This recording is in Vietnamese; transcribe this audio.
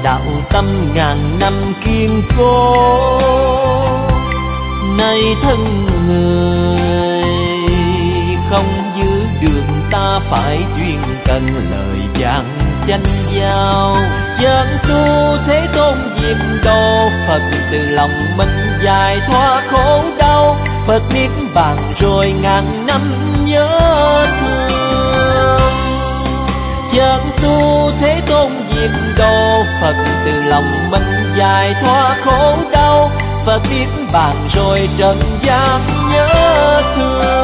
đạo tâm ngàn năm kiên cố. Nay thân người không giữ được, ta phải chuyên cần lời vàng chánh giao. Chân tu thế tôn diệm độ, Phật từ lòng mình giải thoát khổ đau. Phật niết bàn rồi ngàn năm nhớ thương. Chân tu thế tôn diệm độ, Phật từ lòng mình giải thoát khổ đau. Phật niết bàn rồi trần gian nhớ thương.